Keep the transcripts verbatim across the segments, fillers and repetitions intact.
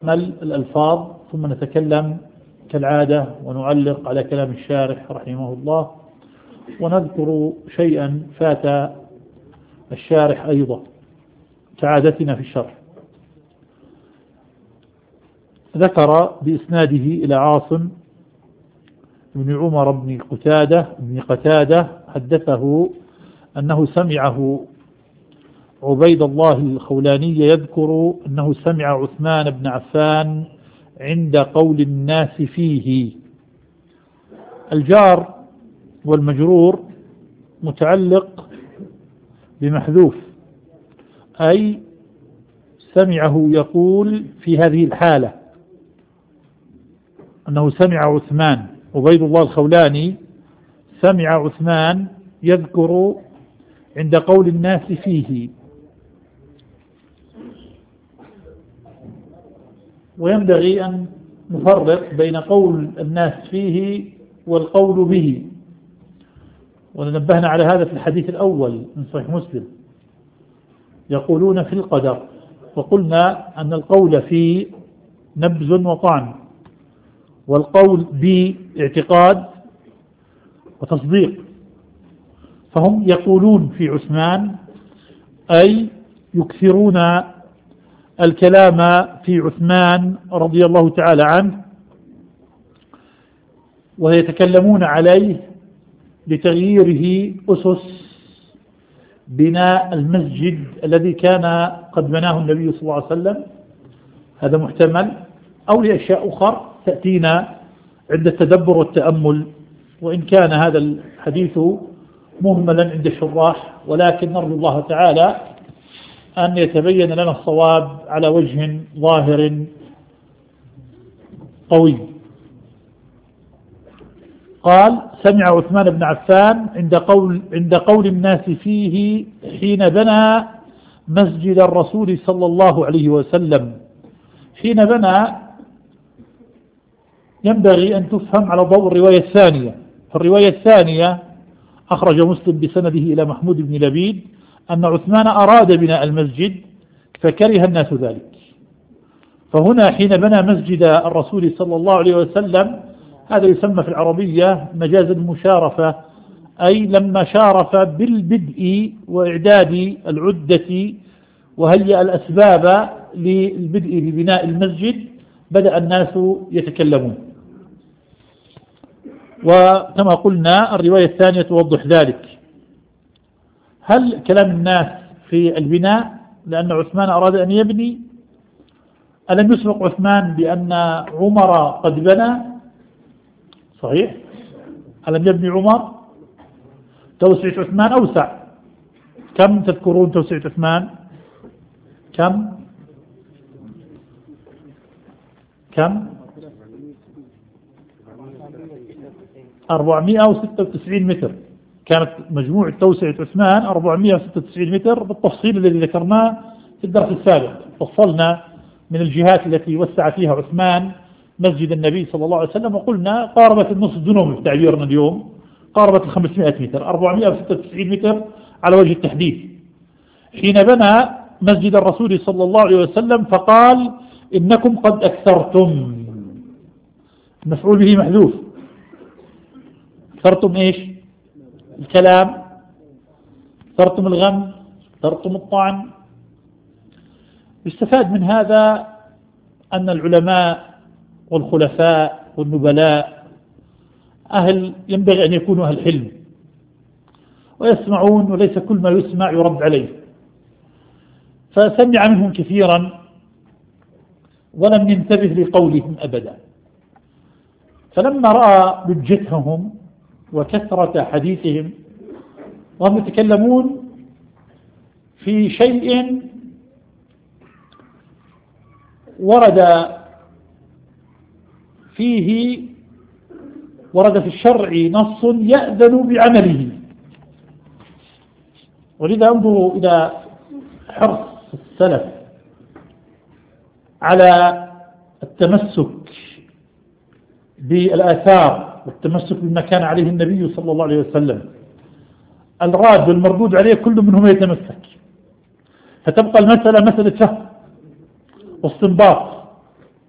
الألفاظ ثم نتكلم كالعادة ونعلق على كلام الشارح رحمه الله، ونذكر شيئا فات الشارح أيضا كعادتنا في الشرح. ذكر بإسناده إلى عاصم بن عمر بن قتادة بن قتادة حدثه أنه سمعه عبيد الله الخولاني يذكر أنه سمع عثمان بن عفان عند قول الناس فيه. الجار والمجرور متعلق بمحذوف، أي سمعه يقول في هذه الحالة أنه سمع عثمان، عبيد الله الخولاني سمع عثمان يذكر عند قول الناس فيه. وينبغي أن نفرق بين قول الناس فيه والقول به، وننبهنا على هذا في الحديث الأول من صحيح مسلم، يقولون في القدر، وقلنا أن القول فيه نبذ وطعن، والقول باعتقاد وتصديق. فهم يقولون في عثمان أي يكثرون الكلام في عثمان رضي الله تعالى عنه، ويتكلمون عليه لتغييره أسس بناء المسجد الذي كان قد بناه النبي صلى الله عليه وسلم. هذا محتمل، أو لأشياء أخرى تأتينا عند التدبر والتأمل، وإن كان هذا الحديث مهملا عند الشراح، ولكن نرجو الله تعالى أن يتبين لنا الصواب على وجه ظاهر قوي. قال سمع عثمان بن عفان عند قول, عند قول الناس فيه حين بنى مسجد الرسول صلى الله عليه وسلم. حين بنى ينبغي أن تفهم على ضوء الرواية الثانية. فالرواية الثانية أخرج مسلم بسنده إلى محمود بن لبيد أن عثمان أراد بناء المسجد فكره الناس ذلك. فهنا حين بنى مسجد الرسول صلى الله عليه وسلم، هذا يسمى في العربية مجاز المشارفة، أي لما شارف بالبدء وإعداد العدة وهيئ الأسباب للبدء ببناء المسجد بدأ الناس يتكلمون. وكما قلنا الرواية الثانية توضح ذلك. هل كلام الناس في البناء لأن عثمان أراد أن يبني؟ ألم يسبق عثمان بأن عمر قد بنى؟ صحيح. ألم يبني عمر؟ توسعة عثمان أوسع. كم تذكرون توسعة عثمان؟ كم؟ كم؟ أربعمائة وستة وتسعين متر. كانت مجموع توسعة عثمان أربعمائة وستة وتسعين متر بالتفصيل الذي ذكرناه في الدرس السابق. فصلنا من الجهات التي وسع فيها عثمان مسجد النبي صلى الله عليه وسلم، وقلنا قاربت النصف دنوم بتعبيرنا اليوم، قاربت خمسمائة متر، أربعمائة وستة وتسعين متر على وجه التحديد. حين بنى مسجد الرسول صلى الله عليه وسلم فقال إنكم قد أكثرتم. المفعول به محذوف. أكثرتم إيش؟ الكلام، أكثرتم الغم، أكثرتم الطعن. يستفاد من هذا أن العلماء والخلفاء والنبلاء أهل ينبغي أن يكونوا أهل حلم ويسمعون، وليس كل ما يسمع يرد عليه. فسمع منهم كثيرا ولم ينتبه لقولهم أبدا. فلما رأى لجتهم وكثرة حديثهم وهم يتكلمون في شيء ورد فيه ورد في الشرع نص يأذن بعمله، ولذا انظروا إلى حرص السلف على التمسك بالآثار والتمسك بما كان عليه النبي صلى الله عليه وسلم. الراد والمردود عليه كل منهم يتمسك، فتبقى المسألة مسألة فهم واستنباط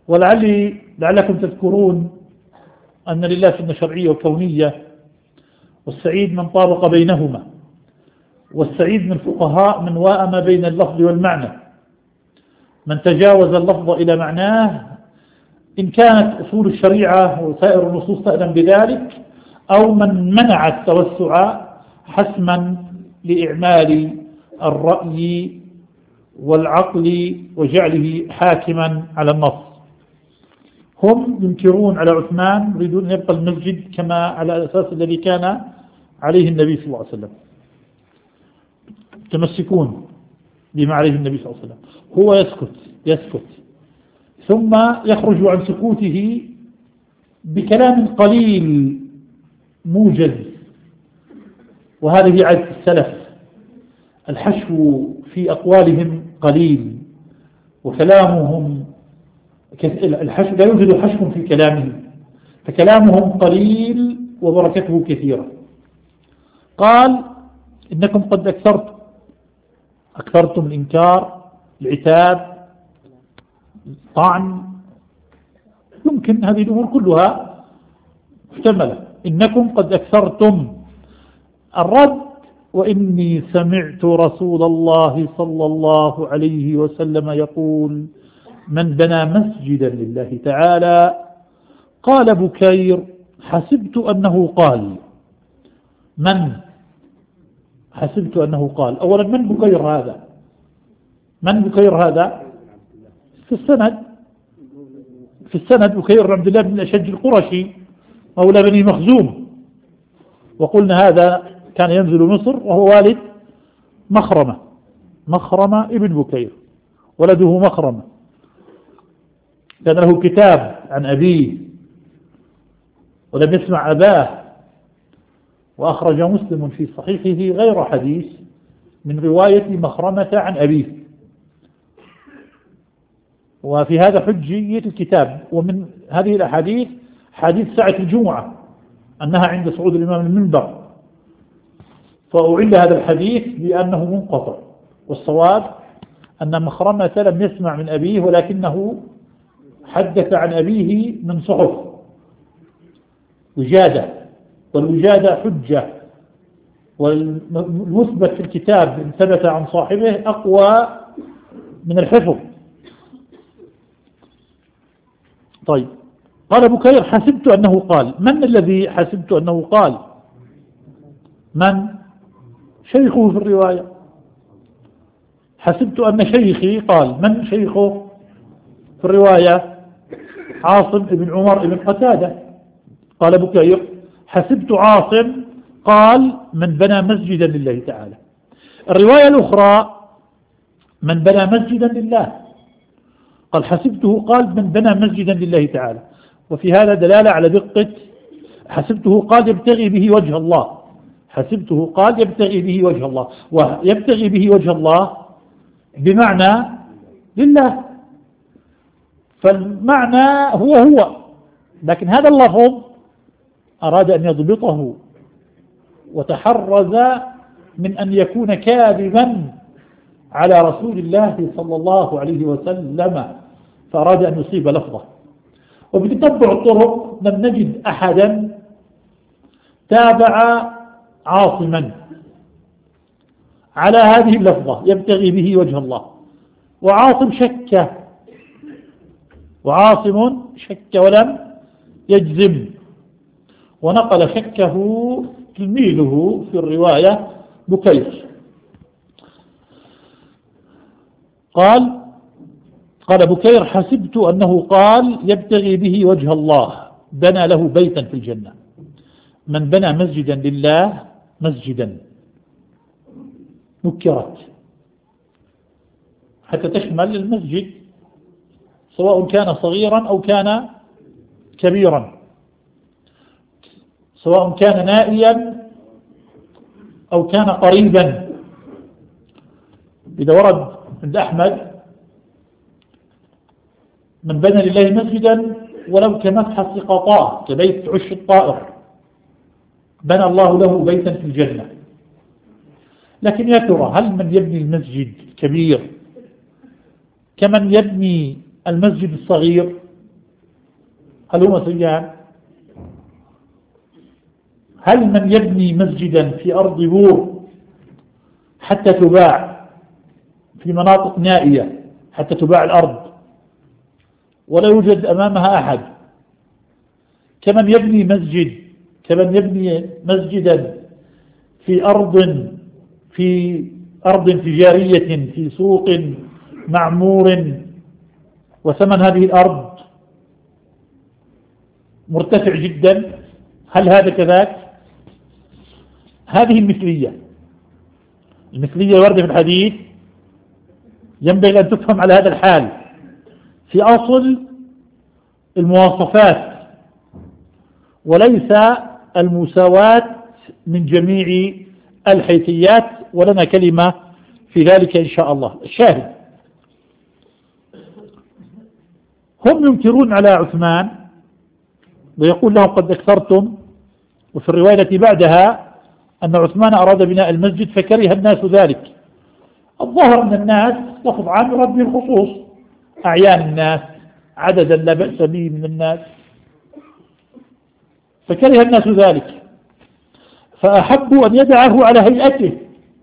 ولعلي لعلكم تذكرون أن لله سنة شرعية وكونية، والسعيد من طابق بينهما، والسعيد من فقهاء من واءم بين اللفظ والمعنى، من تجاوز اللفظ إلى معناه إن كانت أصول الشريعة وسائر النصوص تأذن بذلك، أو من منع التوسع حسما لإعمال الرأي والعقل وجعله حاكما على النص. هم ينكرون على عثمان، يريدون أن يبقى المسجد كما على الأساس الذي كان عليه النبي صلى الله عليه وسلم، تمسكون بما عليه النبي صلى الله عليه وسلم. هو يسكت يسكت ثم يخرج عن سكوته بكلام قليل موجز، وهذه عادة السلف، الحشو في أقوالهم قليل وكلامهم الحشو لا يوجد حشو في كلامهم، فكلامهم قليل وبركته كثيرة. قال إنكم قد أكثرتم أكثرتم الإنكار، العتاب، الطعن، يمكن هذه الأمور كلها محتملة. إنكم قد أكثرتم الرد، وإني سمعت رسول الله صلى الله عليه وسلم يقول: من بنى مسجدا لله تعالى. قال بكير: حسبت أنه قال. من حسبت أنه قال أولا من بكير هذا؟ من بكير هذا؟ في السند في السند بكير عبد الله بن الأشج القرشي مولى بني مخزوم، وقلنا هذا كان ينزل مصر وهو والد مخرمة مخرمة ابن بكير، ولده مخرمة، كان له كتاب عن أبيه ولم يسمع أباه، وأخرج مسلم في صحيحه غير حديث من رواية مخرمة عن أبيه، وفي هذا حجية الكتاب. ومن هذه الأحاديث حديث ساعة الجمعة أنها عند صعود الإمام المنبر، فأعل هذا الحديث بأنه منقطع، والصواب أن مخرمة لم يسمع من أبيه ولكنه حدث عن أبيه من صحف وجادة، والوجادة حجة، والمثبت في الكتاب إن ثبت عن صاحبه أقوى من الحفظ. طيب، قال بكير: حسبت أنه قال. من الذي حسبت أنه قال؟ من؟ شيخه في الرواية. حسبت أن شيخي قال. من شيخه في الرواية؟ عاصم بن عمر بن قتادة. قال بكير: حسبت عاصم قال: من بنى مسجدا لله تعالى. الرواية الأخرى: من بنى مسجدا لله. قال: حسبته قال: من بنى مسجدا لله تعالى. وفي هذا دلالة على دقة. حسبته قال: يبتغي به وجه الله. حسبته قال: يبتغي به وجه الله، ويبتغي به وجه الله بمعنى لله، فالمعنى هو هو، لكن هذا اللفظ أراد أن يضبطه وتحرز من أن يكون كاذبا على رسول الله صلى الله عليه وسلم، فأراد أن يصيب لفظه. وبتتبع الطرق لم نجد أحدا تابع عاصما على هذه اللفظة يبتغي به وجه الله، وعاصم شك وعاصم شك ولم يجزم، ونقل شكه تلميذه في الرواية بكير. قال قال بكير: حسبت أنه قال: يبتغي به وجه الله، بنى له بيتا في الجنة. من بنى مسجدا لله، مسجدا نكرت حتى تشمل المسجد سواء كان صغيرا أو كان كبيرا، سواء كان نائيا أو كان قريبا. إذا ورد عند أحمد: من بنى لله مسجدا ولو كمسحة قطاع كبيت عش الطائر، بنى الله له بيتا في الجنة. لكن يا ترى هل من يبني المسجد الكبير كمن يبني المسجد الصغير؟ هل هما سيان؟ هل من يبني مسجدا في أرض بور حتى تباع في مناطق نائية حتى تباع الأرض ولا يوجد أمامها أحد، كمن يبني مسجد كمن يبني مسجدا في أرض في أرض تجارية في سوق معمور وثمن هذه الأرض مرتفع جدا، هل هذا كذاك؟ هذه المثلية. المثلية واردة في الحديث ينبغي أن تفهم على هذا الحال في أصل المواصفات وليس المساواة من جميع الحيثيات، ولنا كلمة في ذلك إن شاء الله. الشاهد هم ينكرون على عثمان ويقول لهم قد أكثرتم، وفي الرواية التي بعدها أن عثمان أراد بناء المسجد فكره الناس ذلك. الظاهر أن الناس لفظ عام يراد به الخصوص، أعيان الناس، عددا لا بأس به من الناس، فكره الناس ذلك فأحبوا أن يدعه على هيئته.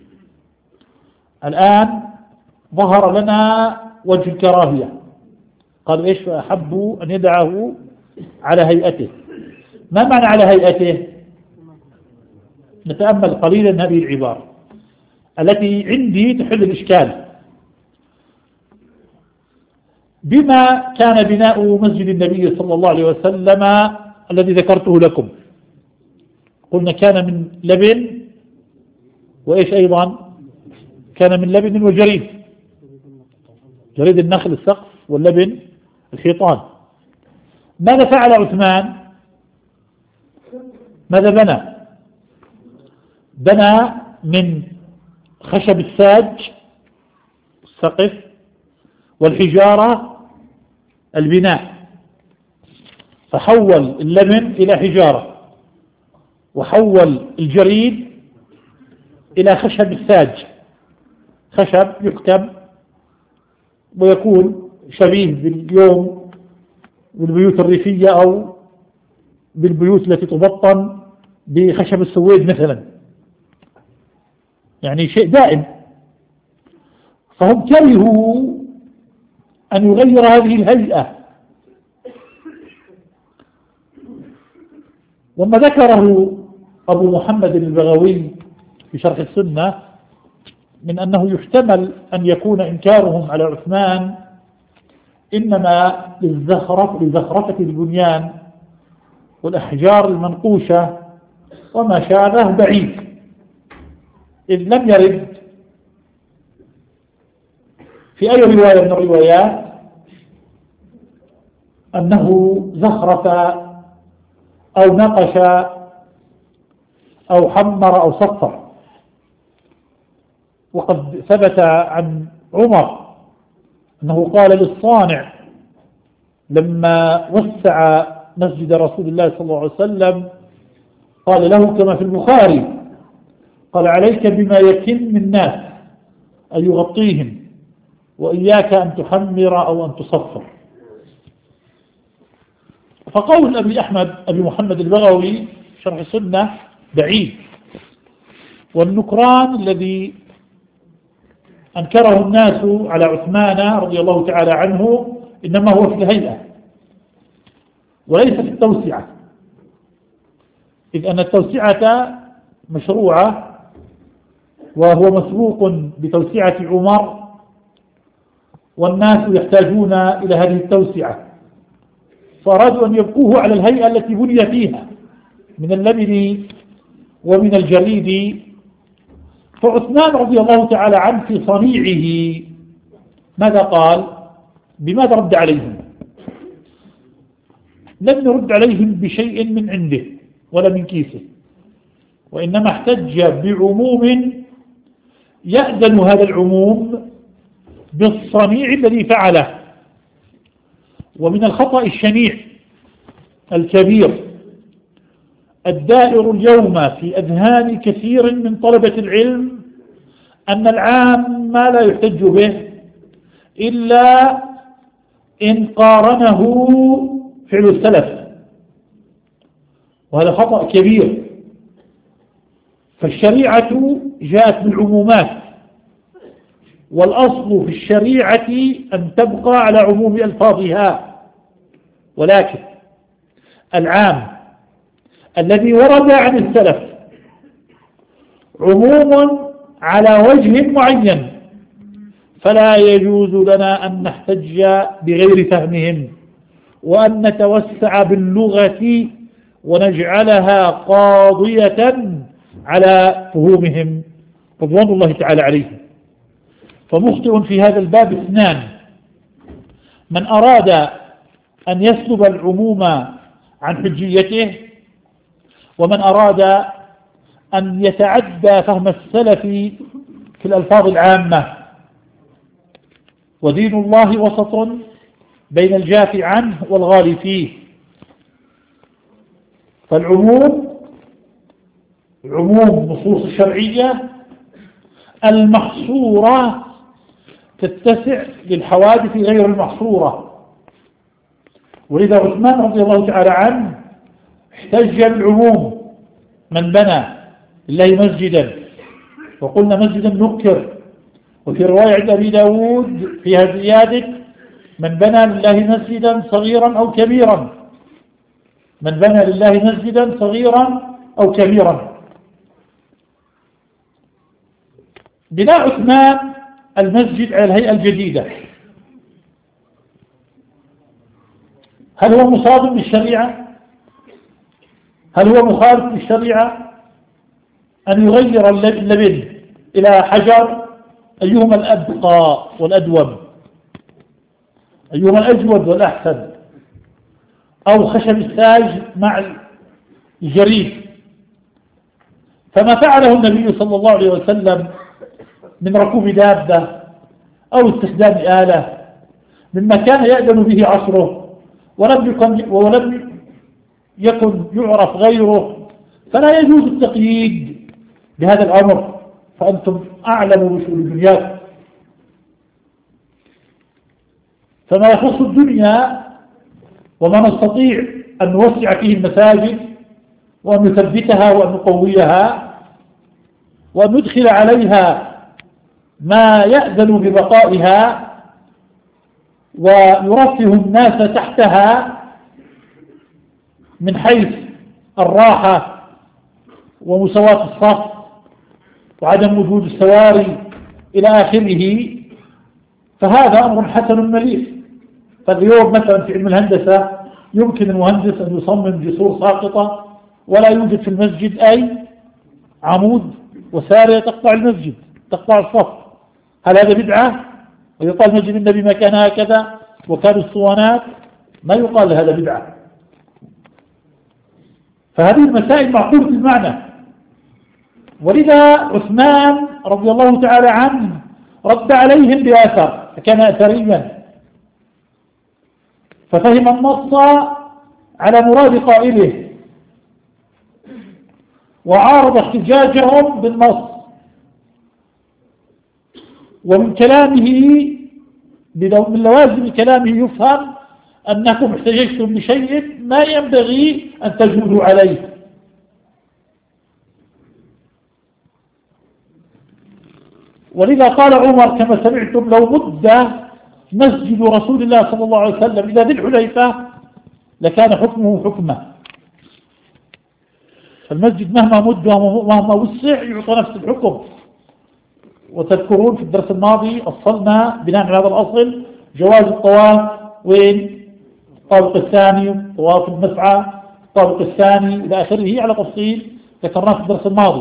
الآن ظهر لنا وجه الكراهية، قالوا إيش؟ فأحبوا أن يدعه على هيئته. ما معنى على هيئته؟ نتأمل قليلا هذه العبارة التي عندي تحل الإشكال. بما كان بناء مسجد النبي صلى الله عليه وسلم الذي ذكرته لكم؟ قلنا كان من لبن وإيش أيضا؟ كان من لبن وجريد، جريد النخل السقف واللبن الحيطان. ماذا فعل عثمان؟ ماذا بنى؟ بنى من خشب الساج السقف والحجارة البناء، فحول اللبن إلى حجارة وحول الجريد إلى خشب الساج، خشب يحكم ويكون شبيه باليوم بالبيوت الريفية أو بالبيوت التي تبطن بخشب السويد مثلا، يعني شيء دائم. فهم كرهوا أن يغير هذه الهيئة، وما ذكره أبو محمد البغوي في شرح السنة من أنه يحتمل أن يكون إنكارهم على عثمان إنما للزخرف لزخرفة البنيان والأحجار المنقوشة وما شابه بعيد، إذ لم يرد في أي رواية من الروايات أنه زخرف أو نقش أو حمر أو صفر. وقد ثبت عن عمر أنه قال للصانع لما وسع مسجد رسول الله صلى الله عليه وسلم قال له كما في البخاري قال عليك بما يكن من الناس أن يغطيهم وإياك أن تحمر أو أن تصفر. فقول أبي أحمد أبي محمد البغوي شرح السنة بعيد، والنكران الذي أنكره الناس على عثمان رضي الله تعالى عنه إنما هو في الهيئة وليس في التوسعة، إذ أن التوسعة مشروعة وهو مسبوق بتوسعة عمر، والناس يحتاجون إلى هذه التوسعة فأرادوا أن يبقوه على الهيئة التي بني فيها من اللبن ومن الجريد. فعثمان رضي الله تعالى عنه في صنيعه ماذا قال؟ بماذا رد عليهم؟ لم يرد عليهم بشيء من عنده ولا من كيسه، وإنما احتج بعموم يأذن هذا العموم بالصنيع الذي فعله. ومن الخطأ الشنيع الكبير الدائر اليوم في أذهان كثير من طلبة العلم أن العام ما لا يحتج به إلا إن قارنه فعل السلف، وهذا خطأ كبير. فالشريعة جاءت بالعمومات، والأصل في الشريعة أن تبقى على عموم ألفاظها، ولكن العام الذي ورد عن السلف عموم على وجه معين، فلا يجوز لنا أن نحتج بغير فهمهم، وأن نتوسع باللغة ونجعلها قاضية على فهومهم رضوان الله تعالى عليهم. فمخطئ في هذا الباب اثنان: من أراد أن يسلب العموم عن حجيته، ومن أراد أن يتعدى فهم السلف في الألفاظ العامة. ودين الله وسط بين الجاف عنه والغالي فيه. فالعموم عموم نصوص الشرعية المحصورة تتسع للحوادث غير المحصورة. ولذا عثمان رضي الله تعالى عنه احتج بالعموم: من بنى لله مسجدا، وقلنا مسجدا نكر. وفي رواية أبي داود فيها زيادة: من بنى لله مسجدا صغيرا أو كبيرا، من بنى لله مسجدا صغيرا أو كبيرا. بناء عثمان المسجد على الهيئة الجديدة، هل هو مصادم للشريعة؟ هل هو مخالف للشريعة أن يغير اللبن إلى حجر؟ أيهما الأبقى والأدوم؟ أيهما الأجود والأحسن؟ أو خشب الساج مع الجريد؟ فما فعله النبي صلى الله عليه وسلم من ركوب دابة أو استخدام آلة مما كان يأذن به عصره ولم يكن, ولم يكن يعرف غيره، فلا يجوز التقييد بهذا الأمر، فأنتم أعلم بشؤون الدنيا. فما يخص الدنيا وما نستطيع أن نوسع فيه المساجد وأن نثبتها وأن نقويها وأن ندخل عليها ما يأذن ببقائها ويرفه الناس تحتها من حيث الراحة ومساواة الصف وعدم وجود السواري إلى آخره، فهذا أمر حسن مليح. فاليوم مثلا في علم الهندسة يمكن المهندس أن يصمم جسور ساقطة ولا يوجد في المسجد أي عمود وسارية تقطع المسجد تقطع الصف. هل هذا بدعة؟ ويقال مسجد النبي ما كان هكذا وكانوا الصوانات، ما يقال هذا بدعة. فهذه المسائل معقولة المعنى. ولذا عثمان رضي الله تعالى عنه رد عليهم بأثر، فكان أثريا، ففهم النص على مراد قائله وعارض احتجاجهم بالنص. ومن كلامه من لوازم كلامه يفهم أنكم احتججتم بشيء ما ينبغي أن تجودوا عليه. ولذا قال عمر كما سمعتم: لو مد مسجد رسول الله صلى الله عليه وسلم إلى ذي الحليفة لكان حكمه حكمه. فالمسجد مهما مد ومهما وسع يعطى نفس الحكم. وتذكرون في الدرس الماضي أصلنا بناء على هذا الأصل جواز الطواف وين؟ الطابق الثاني، طواف المسعى الطابق الثاني إلى آخره على تفصيل ذكرناه في الدرس الماضي.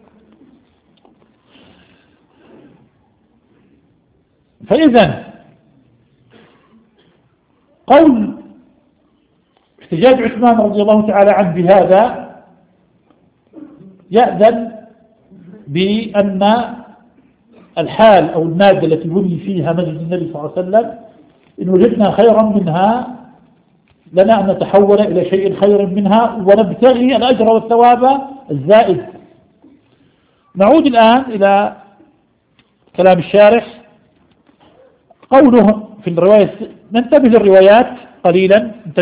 فإذا قول احتجاج عثمان رضي الله تعالى عنه بهذا يأذن بأن الحال أو المادة التي بني فيها مسجد النبي صلى الله عليه وسلم إن وجدنا خيرا منها لنا أن نتحول إلى شيء خير منها ونبتغي الأجر والثواب الزائد. نعود الآن إلى كلام الشارح. قوله في الرواية، ننتبه للروايات قليلا.